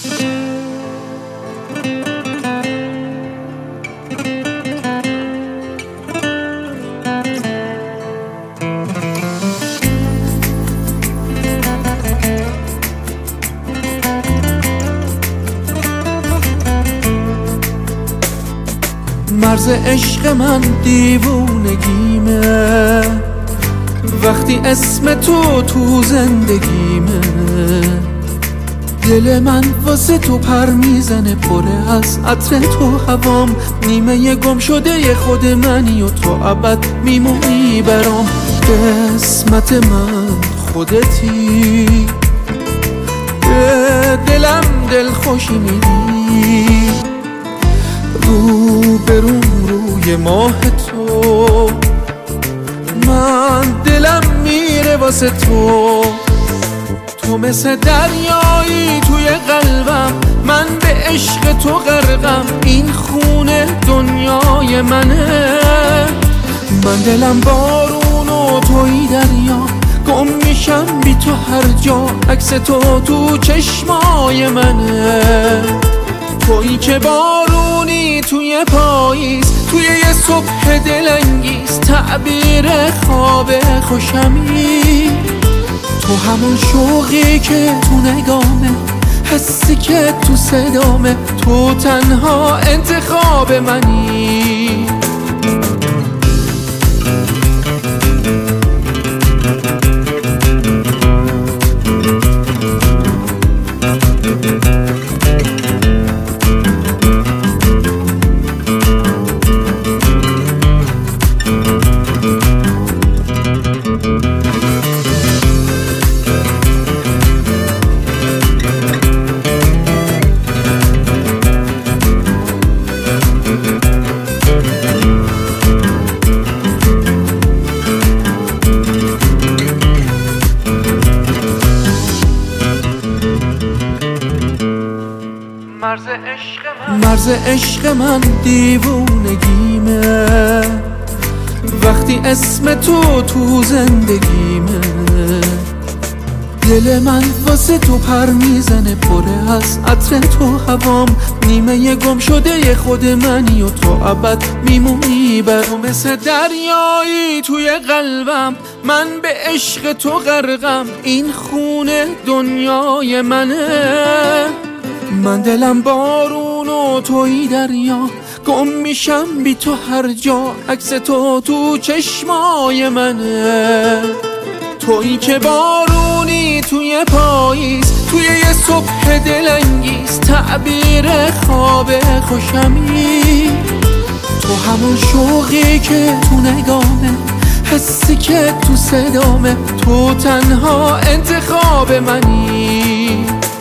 مرز عشق من دیوونگیمه، وقتی اسم تو زندگیمه. دل من واسه تو پر میزنه، پره از عطر تو هوام. نیمه گم شده خود منی و تو ابد میمونی برام. قسمت من خودتی، به دلم دل خوشی میدی. رو برون روی ماه تو، من دلم میره واسه تو. تو مثل دریایی توی قلبم، من به عشق تو غرقم. این خونه دنیای منه، من دلم بارون و توی دریا. گم میشم بی تو هر جا، عکس تو چشمای منه. تویی که بارونی توی پاییز، توی یه صبح دلانگیز. تعبیر خواب خوشمی، تو همون شوقی که تو نگامه، حسی که تو صدامه. تو تنها انتخاب منی. مرز عشق من دیوونگیمه، وقتی اسم تو زندگیمه. دل من واسه تو پر میزنه، پره از عطر تو هوام. نیمه گم شده خود منی و تو ابد میمونی برام. مثل دریایی توی قلبم، من به عشق تو غرقم. این خونه دنیای منه، من دلم بارون و توی دریا. گم میشم بی تو هر جا، عکس تو چشمای منه. تویی که بارونی توی پاییز، توی یه صبح دلانگیز. تعبیر خواب خوشمی، تو همون شوقی که تو نگامه، حسی که تو صدامه. تو تنها انتخاب منی.